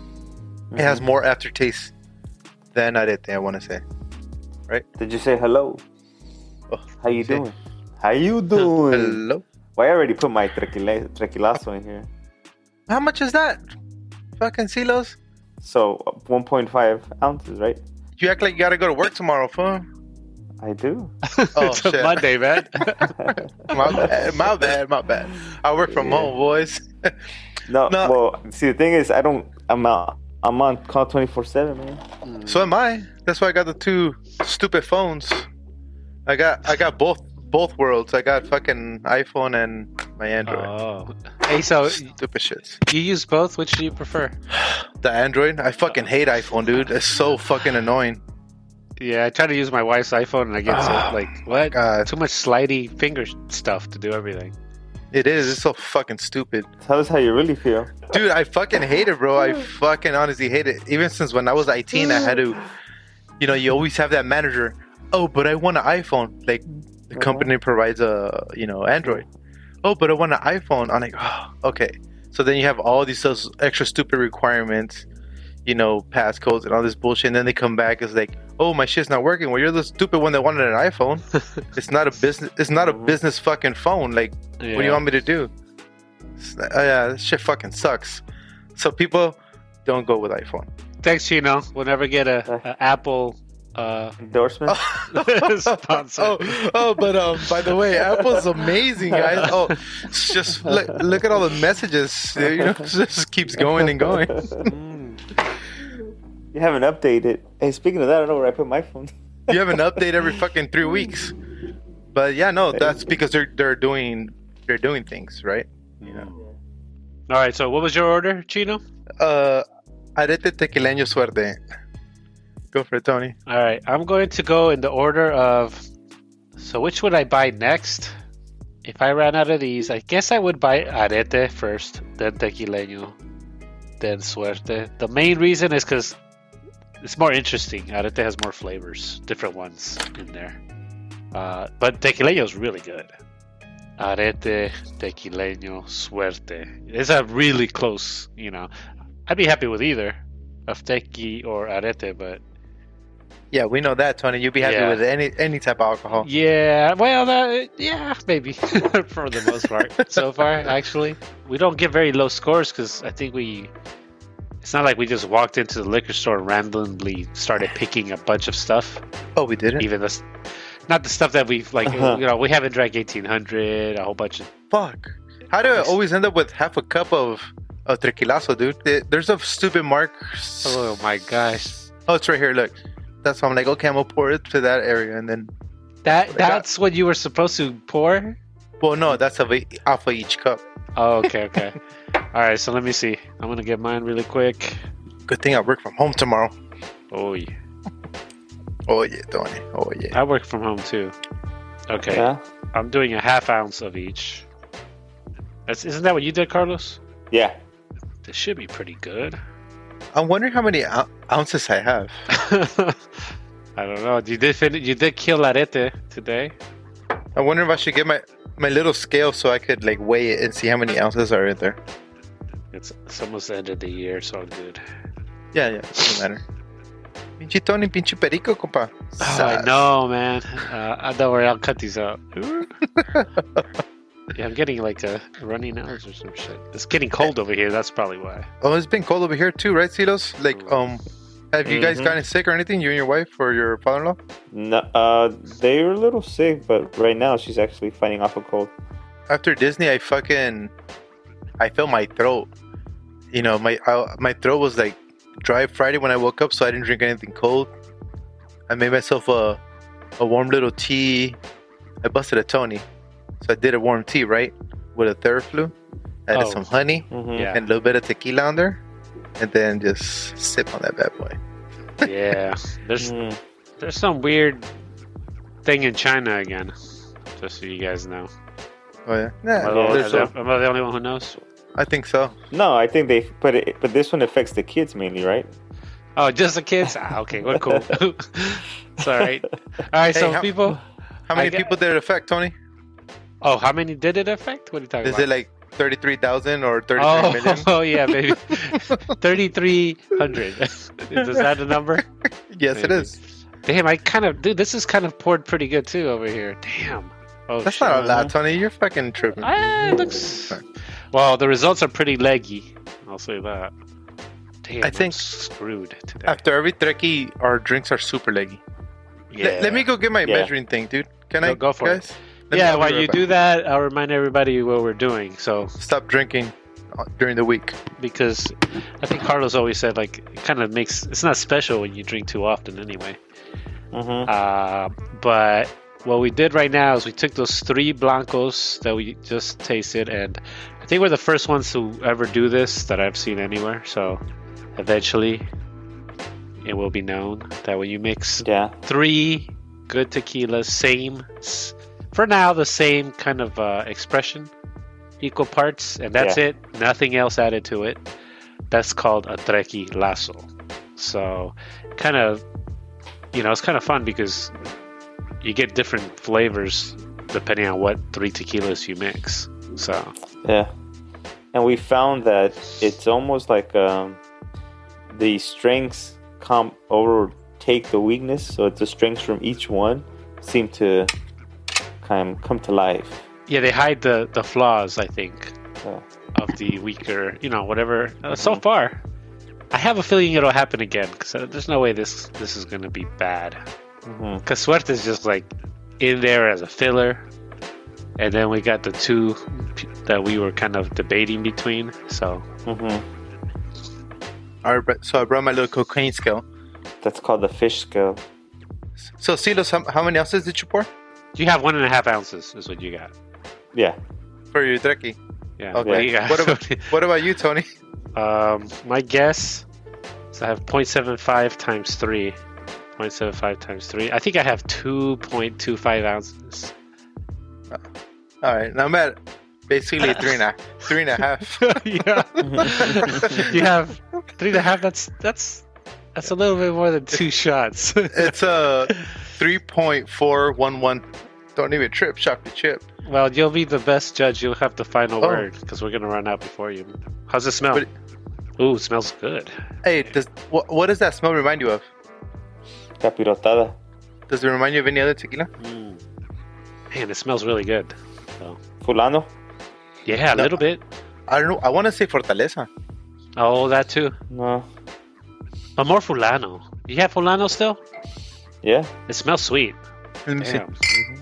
It has more aftertaste than Arete, I want to say. Did you say hello? Oh, How you say- doing? How you doing? Hello? Well, I already put my tequila, tequilazo in here. How much is that? Fucking Silos? So uh, one point five ounces, right? You act like you gotta go to work tomorrow, fool. I do. Oh, it's a shit. Monday, man. My bad, my bad, my bad. I work from Yeah. home, boys. No, No. well, see, the thing is, I don't. I'm out. I'm on call twenty-four seven, man. So am I. That's why I got the two stupid phones. I got I got both both worlds. I got fucking iPhone and my Android. Oh. Hey, so Stupid shits. you use both? Which do you prefer? The Android? I fucking hate iPhone, dude. It's so fucking annoying. Yeah, I try to use my wife's iPhone and I get so, Oh, like, what? God. Too much slidey finger stuff to do everything. It is. It's so fucking stupid. Tell us how you really feel. Dude, I fucking hate it, bro. I fucking honestly hate it. Even since when I was eighteen, I had to, you know, you always have that manager. Oh, but I want an iPhone. Like, the company provides a, you know, Android. oh, but I want an iPhone. I'm like, oh, okay. So then you have all these those extra stupid requirements, you know, passcodes and all this bullshit. And then they come back as like, oh, my shit's not working. Well, you're the stupid one that wanted an iPhone. It's not a business. It's not a business fucking phone. Like, Yeah. what do you want me to do? It's, uh, yeah, this shit fucking sucks. So people don't go with iPhone. Thanks, Chino. We'll never get a, a Apple uh, Endorsement. sponsor. Oh, oh, but um, by the way, Apple's amazing, guys. Oh, it's just look, look at all the messages. You know, it just keeps going and going. Mm. You haven't updated. Hey, speaking of that, I don't know where I put my phone. You have an update every fucking three weeks. But yeah, no, that's because they're they're doing they're doing things right. You know. All right. So, what was your order, Chino? Uh, arete tequileño suerte. Go for it, Tony. All right. I'm going to go in the order of. So, which would I buy next? If I ran out of these, I guess I would buy arete first, then tequileño, then suerte. The main reason is because it's more interesting. Arete has more flavors, different ones in there. Uh, but tequileño is really good. Arete, tequileño, suerte. It's a really close, you know. I'd be happy with either, of tequi or arete, but Yeah, we know that, Tony. You'd be happy Yeah. with any any type of alcohol. yeah, well, that, yeah, maybe for the most part. So far, actually, we don't get very low scores because I think we. It's not like we just walked into the liquor store and randomly started picking a bunch of stuff. Oh, we didn't. Even the, not the stuff that we've like, Uh-huh. you know, we haven't drank eighteen hundred, a whole bunch of. Fuck. How do I always end up with half a cup of of tequilazo, dude? There- There's a stupid mark. Oh my gosh. Oh, it's right here. Look. That's why I'm like, okay, I'm gonna pour it to that area, and then. That got- that's what you were supposed to pour. Well, no, that's of e- off of each cup. Oh, okay, okay. All right, so let me see. I'm gonna get mine really quick. Good thing I work from home tomorrow. Oh yeah, Oh yeah, Tony. Oh yeah. I work from home too. Okay, Yeah. I'm doing a half ounce of each. That's, isn't that what you did, Carlos? Yeah. This should be pretty good. I'm wondering how many ou- ounces I have. I don't know. You did fin- you did kill arete today. I wonder if I should get my my little scale so I could like weigh it and see how many ounces are in there. It's, it's almost the end of the year, so I'm good. Yeah, yeah, doesn't matter. Pinche Tony, pinche perico, compa. Oh, I know, man. Uh, don't worry, I'll cut these out. Yeah, I'm getting like a runny nose or some shit. It's getting cold over here. That's probably why. Oh, it's been cold over here too, right, Silos? Like, um, have you guys Mhm. gotten sick or anything? You and your wife or your father-in-law? No, uh, they were a little sick, but right now she's actually fighting off a cold. After Disney, I fucking, I felt my throat. You know, my I, my throat was like dry Friday when I woke up, so I didn't drink anything cold. I made myself a a warm little tea. I busted a Tony, so I did a warm tea, right, with a Theraflu. Added Oh. some honey Mm-hmm. Yeah. and a little bit of tequila on there, and then just sip on that bad boy. Yeah. There's Mm. there's some weird thing in China again. Just so you guys know. Oh yeah, Am I, yeah. the, only, there's a- am I the only one who knows? I think so. No, I think they put it, but this one affects the kids mainly, right? Oh, just the kids? Ah, okay, we're cool. It's all right. All right, Hey, so how- people. How many I get- people did it affect, Tony? Oh, how many did it affect? What are you talking Is about? it like thirty-three thousand or thirty-three oh, million? oh, yeah, baby. thirty-three hundred. Is that the number? Yes, it maybe. is. Damn, I kind of. Dude, this is kind of poured pretty good too over here. Damn. Oh, That's shit. not a lot, Tony. You're fucking tripping. Ah, it looks. Well, the results are pretty leggy. I'll say that. Damn, I I'm think- screwed today. After every trekkie, our drinks are super leggy. Yeah. Let, let me go get my Yeah. measuring thing, dude. Can Go- I? go for it. guys? Let me- Yeah, I'll be while right you back. do that, I'll remind everybody what we're doing. So, Stop drinking uh, during the week. because I think Carlos always said, like, it kind of makes it's not special when you drink too often anyway. Mm-hmm. Uh, but what we did right now is we took those three blancos that we just tasted, and I think we're the first ones to ever do this that I've seen anywhere. So, eventually, it will be known that when you mix Yeah. three good tequilas, same, s- for now, the same kind of uh, expression, equal parts, and that's Yeah. it. Nothing else added to it. That's called a tequilazo. So, kind of, you know, it's kind of fun because you get different flavors depending on what three tequilas you mix. So Yeah. And we found that it's almost like um, the strengths come overtake the weakness. So it's the strengths from each one seem to kind of come to life. yeah, they hide the the flaws. I think Yeah. of the weaker, you know, whatever. Uh, so far, I have a feeling it'll happen again because uh, there's no way this this is gonna be bad. Mm-hmm. Because Suerte is just like in there as a filler, and then we got the two p- that we were kind of debating between. So Mm-hmm. All right, so I brought my little cocaine scale. That's called the fish scale. So, Silos, how, how many ounces did you pour you have one and a half ounces is what you got. Yeah. for your Dreki? Yeah. Okay. What do you got? What about, what about you, Tony? um, my guess is I have zero point seven five times three. zero point seven five times three. I think I have two point two five ounces. All right, now I'm at basically three and a three and a half. Yeah. You have three and a half. That's that's that's a little bit more than two shots. It's a three point four one one. Don't even trip, chocolate chip. Well, you'll be the best judge. You'll have the final Oh. word because we're gonna run out before you. How's it smell? But- Ooh, it smells good. Hey, does what, what does that smell remind you of? Capirotada. Does it remind you of any other tequila? Mm. Man, it smells really good. Fulano. Yeah, a No. little bit. I don't know. I want to say Fortaleza. Oh, that too. No. But more fulano. You have fulano still? Yeah. It smells sweet. Let me Damn. see.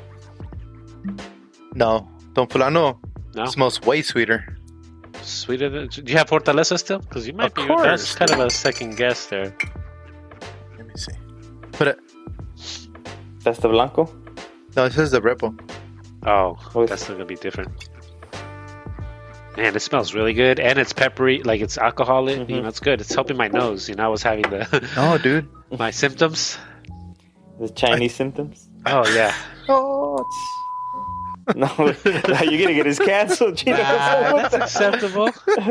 No, Don Fulano No, smells way sweeter. sweeter than. Do you have Fortaleza still? Because you might Of be. course. That's kind of a second guess there. Let me see. But uh, That's the Blanco. no, this is the Repo. Oh, Oh, that's still gonna be different. Man, it smells really good, and it's peppery, like it's alcoholic. You Mhm. know, it's good. It's helping my nose. You know, I was having the No, dude. my symptoms. The Chinese symptoms. Oh yeah. Oh. No, you're gonna get us canceled, Gino. Nah, that's acceptable.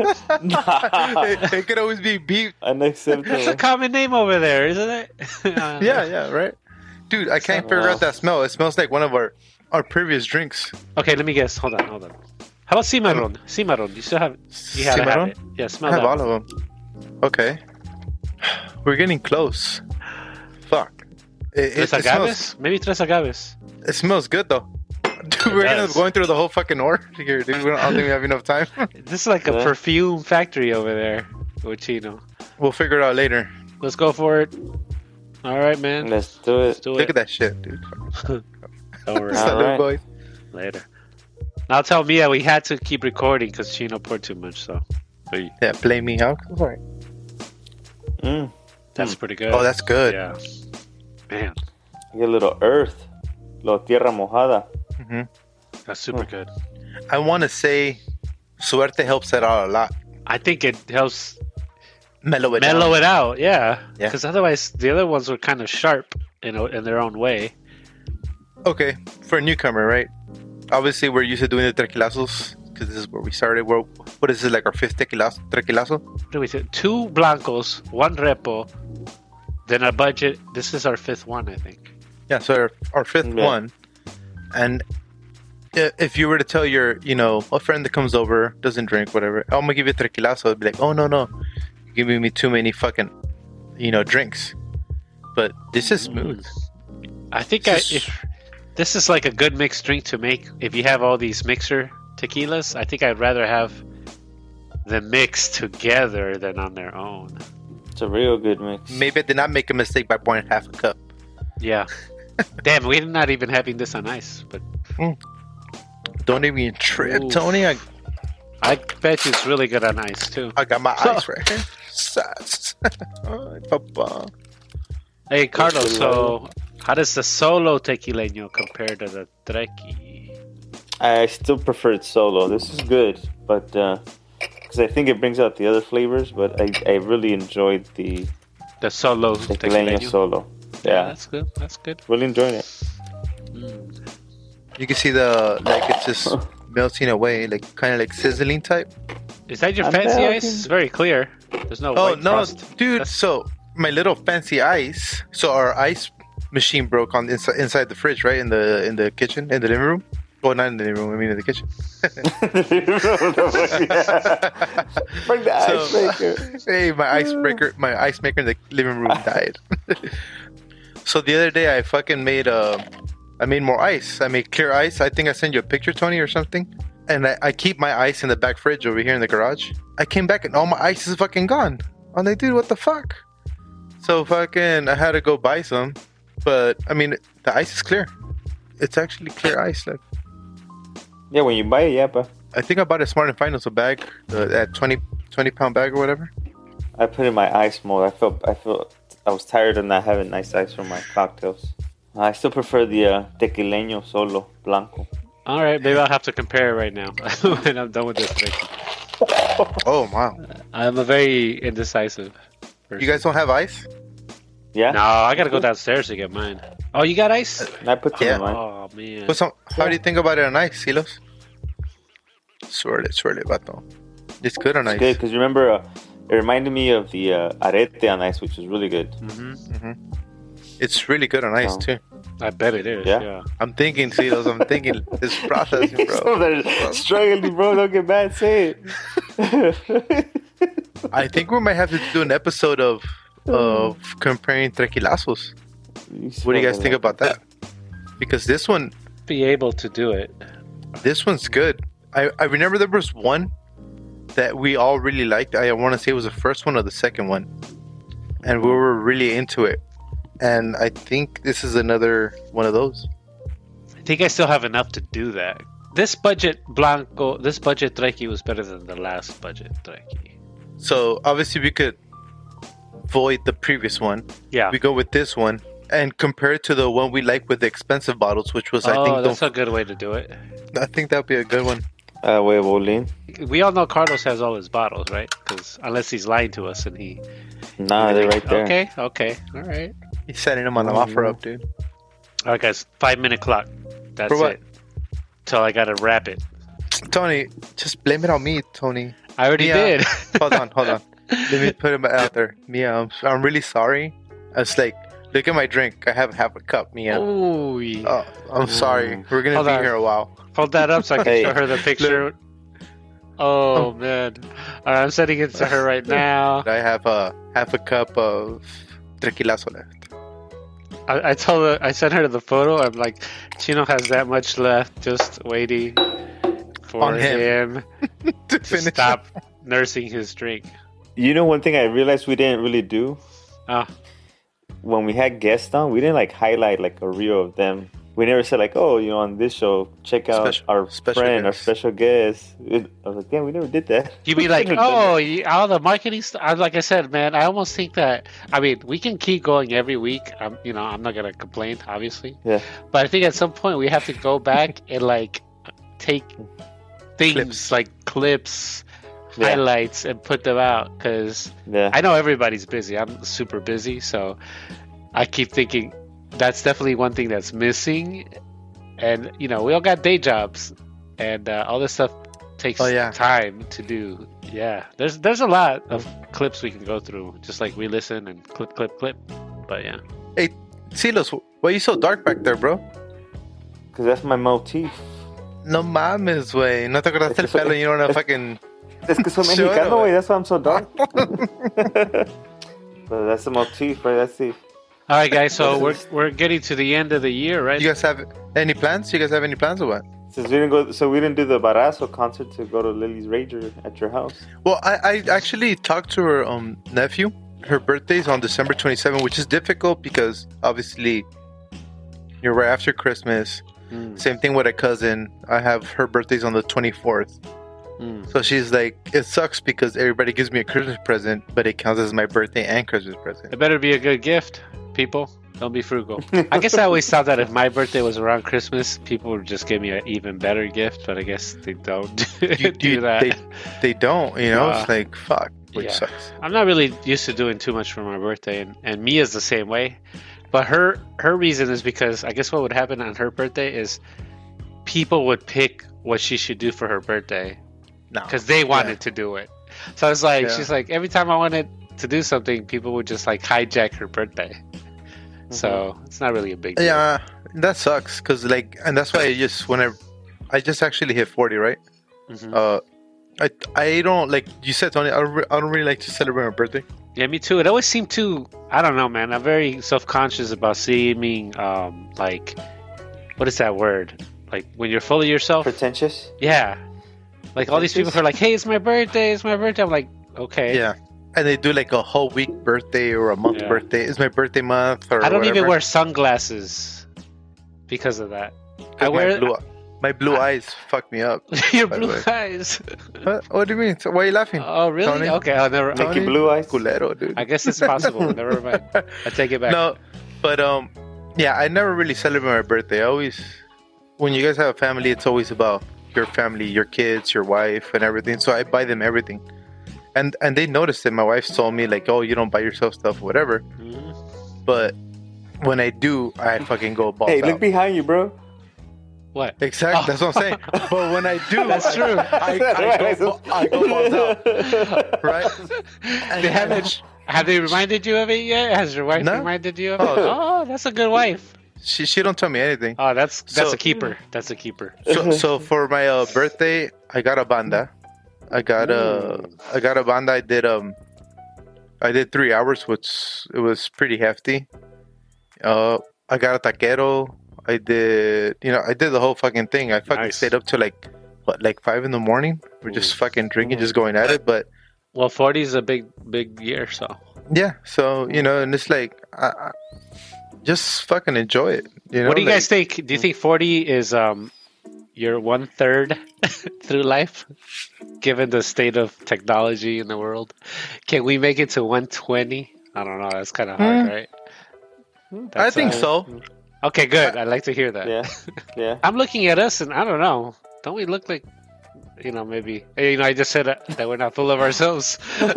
Nah. it, it could always be beef. That's a Unacceptable. common name over there, isn't it? Uh, Yeah, yeah, right. Dude, I can't figure out that smell. It smells like one of our our previous drinks. Okay, let me guess. Hold on, hold on. How about cimarron? Cimarron. You still have. You gotta have Cimarron? it. Yeah, I smell have that. all one. of them. Okay. We're getting close. Fuck. It, it, Tres it, smells, agaves? Maybe tres agaves. it smells good though. Dude, we're gonna does. be going through the whole fucking order here, dude. We don't, I don't think we have enough time. This is like a Yeah. perfume factory over there with Chino. We'll figure it out later. Let's go for it. All right, man. Let's do Let's it. do Look it. at that shit, dude. Don't worry. All Salud, right. boys. Later. Now tell Mia we had to keep recording because Chino poured too much, so so you- Yeah, play me out. Sorry. Mm. that's pretty good. Oh, that's good. Yeah. Man, Get a little earth. Lo tierra mojada. hmm that's super good. I want to say Suerte helps that out a lot. I think it helps Mellow it mellow down. it out, yeah. Yeah. Because otherwise, the other ones were kind of sharp in a, in their own way. Okay, for a newcomer, right? Obviously, we're used to doing the tequilazos because this is where we started. We're, what is this, like our fifth tequilazo? tequilazo? What do we say? Two blancos, one repo, then our budget. This is our fifth one, I think. Yeah, so our, our fifth Yeah. one. And i- if you were to tell your, you know, a friend that comes over, doesn't drink, whatever, I'm going to give you a tequilazo, it'd be like, oh, no, no. You're giving me too many fucking, you know, drinks. But this is smooth. I think I, This is- if this is like a good mixed drink to make. If you have all these mixer tequilas, I think I'd rather have them mixed together than on their own. It's a real good mix. Maybe I did not make a mistake by pouring half a cup. Yeah. Damn, we're not even having this on ice, but Don't even trip, Oof. Tony. I, I bet you it's really good on ice too. I got my ice right here. Sats. Ay, papa. Hey, Carlos, so how does the solo tequileño compare to the Treki? I still prefer it solo. This is good, but because I think it brings out the other flavors. But I, I really enjoyed the The solo tequileño tequileño? solo. Yeah, Yeah, that's good. That's good. really enjoying it. Mm. You can see the, like, it's just melting away, like, kind of like sizzling type. Is that your I'm fancy melting. ice? It's very clear. There's no Oh, white no, frost. dude. That's- So, my little fancy ice. So, our ice machine broke on inside, inside the fridge, right? In the in the kitchen, in the living room. Well, not in the living room. I mean, in the kitchen. Bring the So- icebreaker. Hey, my icebreaker, my ice maker in the living room died. So the other day, I fucking made uh, I made more ice. I made clear ice. I think I sent you a picture, Tony, or something. And I, I keep my ice in the back fridge over here in the garage. I came back and all my ice is fucking gone. I'm like, dude, what the fuck? So fucking, I had to go buy some. But I mean, the ice is clear. It's actually clear ice. Like, Yeah, when you buy it, yeah, but I think I bought a Smart and Finals, a bag, uh, that twenty, twenty pound bag or whatever. I put in my ice mold. I felt, I felt, I was tired of not having nice ice for my cocktails. I still prefer the uh, tequileño solo blanco. All right, maybe I'll have to compare it right now when I'm done with this thing. Oh, wow. I'm a very indecisive person. You guys don't have ice? Yeah, No, I gotta go downstairs to get mine. Oh, you got ice? and I put some Yeah. in mine. Oh man. Put some, how do you think about it on ice, Silos? Swirl it, swirl it, vato. It's good on It's ice. good because remember, uh, it reminded me of the uh, arete on ice, which was really good. hmm It's really good on ice, Oh. too. I bet it is. Yeah? Yeah. I'm thinking, Silos, I'm thinking it's processing, Some bro. that are struggling, bro. Don't get mad. Say it. I think we might have to do an episode of of comparing tequilazos. What do you guys think about that? Because this one, Be able to do it. this one's good. I, I remember there was one that we all really liked. I want to say it was the first one or the second one. And we were really into it. And I think this is another one of those. I think I still have enough to do that. This budget blanco, this budget treki was better than the last budget treki. So obviously we could void the previous one. Yeah. We go with this one and compare it to the one we like with the expensive bottles, which was I Oh, think that's the, a good way to do it. I think that'd be a good one. Uh, huevo lean. We all know Carlos has all his bottles, right? Because unless he's lying to us and he. Nah, they're right there. Okay, okay, all right. He's setting them on the Oh, offer no. up, dude. All right, guys, five minute clock. That's For what? it. Till I gotta wrap it. Tony, just blame it on me, Tony. I already Yeah. did. Hold on, hold on. Let me put him out there. Mia, I'm, I'm really sorry. I was like, look at my drink. I have half a cup, Mia. Oh, yeah. Oh, I'm sorry. Mm. We're gonna Hold be on. here a while. Hold that up so I can Hey. show her the picture. Oh man! All right, I'm sending it to her right now. I have a half a cup of tequilazo left. I, I told her, I sent her the photo. I'm like, Chino has that much left, just waiting for On him. him, to to finish. stop nursing his drink. You know, one thing I realized we didn't really do Ah, when we had guests on, we didn't like highlight like a reel of them. We never said like, oh, you know, on this show, check out Special- our special friend, our guest. special guest. It, I was like, damn, we never did that. you be We like, should've done oh, that. you, all the marketing stuff. Like I said, man, I almost think that. I mean, we can keep going every week. I'm, you know, I'm not gonna complain, obviously. Yeah. But I think at some point we have to go back and like take things Clips. like clips, Yeah. highlights, and put them out because. Yeah. I know everybody's busy. I'm super busy, so I keep thinking that's definitely one thing that's missing. And you know, we all got day jobs, and uh, all this stuff takes Oh, yeah. time to do. Yeah, there's there's a lot of clips we can go through, just like we listen and clip, clip, clip. But yeah, Silos, why are you so dark back there, bro? Because that's my motif. No mames, güey. No te acordaste el Es que soy- pelo. You don't know es- fucking. Es que soy Shut mexicano, up. güey. That's why I'm so dark. But that's the motif, right? That's the. all right, guys. So we're we're getting to the end of the year, right? You guys have any plans? You guys have any plans or what? Since we didn't go, so we didn't do the Barazo concert to go to Lily's Rager at your house. Well, I, I actually talked to her um, nephew. Her birthday's on December twenty-seventh, which is difficult because obviously you're right after Christmas. Mm, Same thing with a cousin. I have her birthday's on the twenty-fourth. mm. So she's like, it sucks because everybody gives me a Christmas present, but it counts as my birthday and Christmas present. It better be a good gift, people. Don't be frugal. I guess I always thought that if my birthday was around Christmas, people would just give me an even better gift, but I guess they don't You- do you- that. They, they don't, you know? Uh, it's like, fuck, which yeah. sucks. I'm not really used to doing too much for my birthday, and, and Mia's the same way. But her her reason is because I guess what would happen on her birthday is people would pick what she should do for her birthday No. because they wanted Yeah. to do it. So it's like Yeah. she's like every time I wanted to do something, people would just like hijack her birthday. So it's not really a big deal. Yeah, that sucks because like, and that's why I just when I I just actually hit forty, right? Mhm. Uh, I I don't like you said, Tony. I don't, re- I don't really like to celebrate my birthday. Yeah, me too. It always seemed too. I don't know, man. I'm very self-conscious about seeming um like, what is that word? Like when you're full of yourself. Pretentious. Yeah. Like all these people who are like, "Hey, it's my birthday. It's my birthday." I'm like, okay. Yeah, and they do like a whole week birthday or a month Yeah. birthday. It's my birthday month or I don't whatever. even wear sunglasses because of that. I 'Cause wear my blue, my blue eyes fuck me up. your by the blue way. eyes. What, what do you mean? So why are you laughing? Oh, really? Tony? Okay, I'll never. Tony? I'll- Mickey Blue Eyes. Culero, dude. I guess it's possible. Never mind. I take it back. No, but um, yeah, I never really celebrate my birthday. I always, when you guys have a family, it's always about your family, your kids, your wife, and everything. So I buy them everything, and and they noticed it. My wife told me like, "Oh, you don't buy yourself stuff, whatever." Mhm. But when I do, I fucking go balls Hey, out. look behind you, bro. What? Exactly, Oh. that's what I'm saying. But when I do, That's true. I, I, I, go, I go balls out, right? And They haven't. Have they reminded you of it yet? Has your wife No. reminded you of it? Oh. Oh, that's a good wife. She she don't tell me anything. Oh, that's that's So- a keeper. That's a keeper. So so for my uh, birthday, I got a banda. I got a I got a banda. I did um, I did three hours, which it was pretty hefty. Uh, I got a taquero. I did, you know, I did the whole fucking thing. I fucking Nice. stayed up to like what, like five in the morning. We're just fucking drinking, just going at it. But Well, forty is a big big year, so yeah, so you know, and it's like, I, I, just fucking enjoy it. You know, what do you like, guys think? Do you think forty is um your one third through life, given the state of technology in the world? Can we make it to one twenty? I don't know. That's kind of hard, Hmm. right? I That's, think uh, so. Okay, good. I'd like to hear that. Yeah, yeah. I'm looking at us, and I don't know. Don't we look like, you know, maybe? You know, I just said uh, that we're not full of ourselves.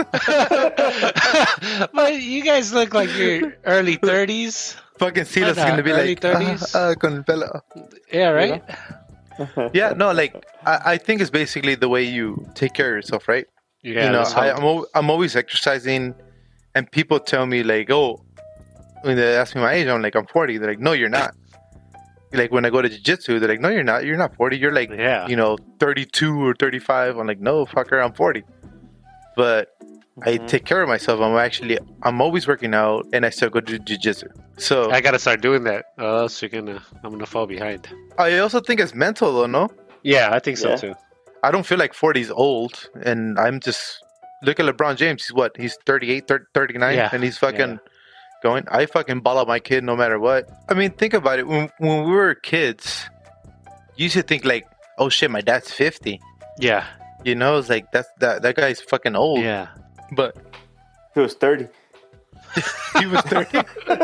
But you guys look like you're early thirties. Fucking Silas is Why gonna be not? Early like, thirties? ah, ah, con el pelo. Yeah, right. Yeah, no, like I, I think it's basically the way you take care of yourself, right? Yeah, you know, let's I, hope. I'm al- I'm always exercising, and people tell me like, oh, when they ask me my age, I'm like, I'm forty. They're like, no, you're not. Like when I go to jiu-jitsu, they're like, no, you're not. You're not forty. You're like, Yeah. you know, thirty-two or thirty-five. I'm like, no, fucker, I'm forty. But I Mhm. take care of myself. I'm actually, I'm always working out, and I still go to jiu-jitsu. So I gotta start doing that, or else you're gonna. I'm gonna fall behind. I also think it's mental, though. No, Yeah, I think so Yeah. too. I don't feel like forty is old, and I'm just look at LeBron James. He's what? He's thirty-eight, thirty, thirty-nine, Yeah, and he's fucking going. I fucking ball out my kid no matter what. I mean, think about it. When when we were kids, you used to think like, oh shit, my dad's fifty. Yeah, You know, it's like that's that that guy's fucking old. yeah. But He was thirty. he was thirty.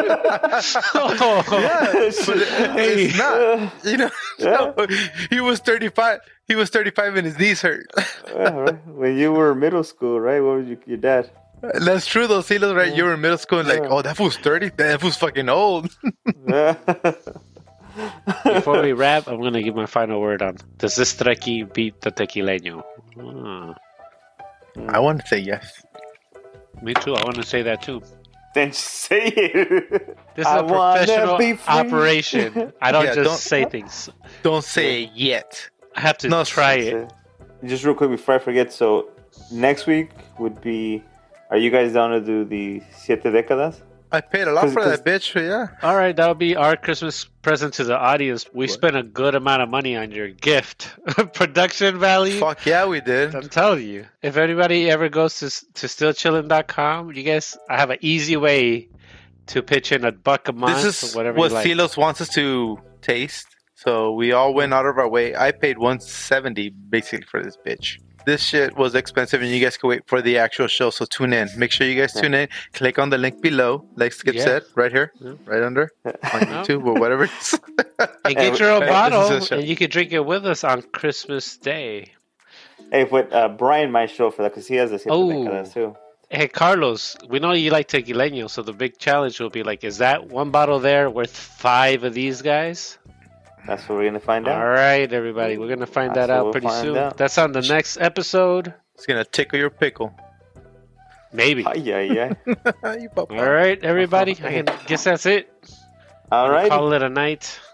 Oh, Yeah, but it- it's not. You know, Yeah. no, he was thirty-five. He was thirty-five, and his knees hurt. Yeah, right. When you were middle school, right? What was you, your dad? That's true, though. Silas, right? You were in middle school, and like, Yeah. oh, that fool's thirty. That fool's fucking old. Yeah. Before we wrap, I'm gonna give my final word on does this Treki beat the Tequileño? Ah, I want to say yes. me too. I want to say that too. Then just say it. This is I a wanna professional be free. operation. I don't Yeah, just don't- say things. Don't say it yet. I have to No, try That's it. it. Just real quick before I forget, so next week would be. Are you guys down to do the Siete Décadas? I paid a lot 'Cause- for 'cause- that bitch. Yeah. All right, that'll be our Christmas present to the audience. We spent a good amount of money on your gift, production value. Fuck yeah, we did. I'm telling you, if anybody ever goes to to still chillin dot com, you guys, I have an easy way to pitch in a buck a month This or is whatever what you like. Silos wants us to taste. So we all went out of our way. I paid one seventy basically for this bitch. This shit was expensive, and you guys can wait for the actual show. So tune in. Make sure you guys tune in. Click on the link below, like Skip Yeah. said, right here, Yeah. right under on YouTube or whatever. it is. And get your own Hey, bottle, this is a show. and you can drink it with us on Christmas Day. Hey, but uh, Brian might show for that because he has the Siete Oh. Décadas too. Hey, Carlos, we know you like tequileño, so the big challenge will be like, is that one bottle there worth five of these guys? That's what we're gonna find All out. right, everybody, we're gonna find That's that what out we'll pretty find soon. out. That's on the next episode, It's gonna tickle your pickle. maybe. Ay, ay, ay. You papa. All right, everybody, I can, guess that's it. All right. Call it a night.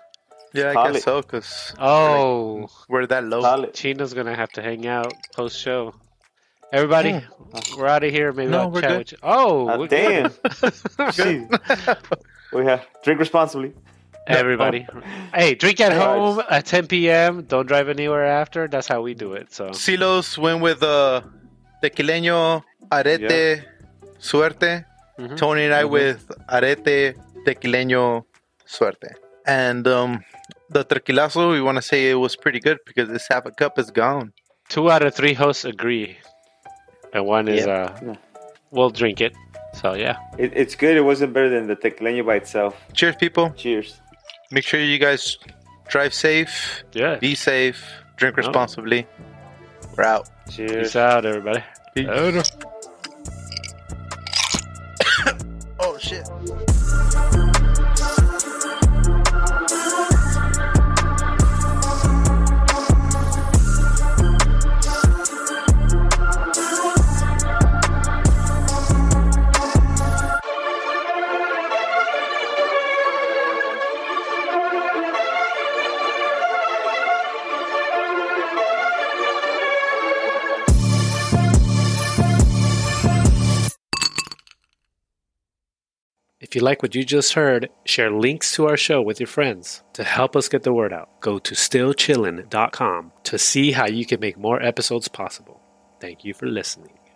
Yeah, I Call guess it. so, because Oh, we're that low. Call it. Chino's gonna have to hang out post show. Everybody, Hmm. we're out of here. Maybe No, I'll we're chat good. with you. Oh, Uh, we're damn. good. Shit. We have drink responsibly. Everybody, hey, drink at Hey, home guys. at ten p.m. Don't drive anywhere after. That's how we do it. So Silos went with uh, Tequileño, Arete, Yeah. Suerte. Mhm. Tony and I Mhm. with Arete, Tequileño, Suerte. And um, the Tequilazo, we want to say it was pretty good because this half a cup is gone. two out of three hosts agree, and one is uh, Yeah. we'll drink it. So yeah, It, it's good. It wasn't better than the tequileño by itself. Cheers, people. Cheers. Make sure you guys drive safe, yeah. be safe, drink No. responsibly. We're out. Cheers. Peace out, everybody. Later. Oh, shit. If you like what you just heard, share links to our show with your friends to help us get the word out. Go to still chillin dot com to see how you can make more episodes possible. Thank you for listening.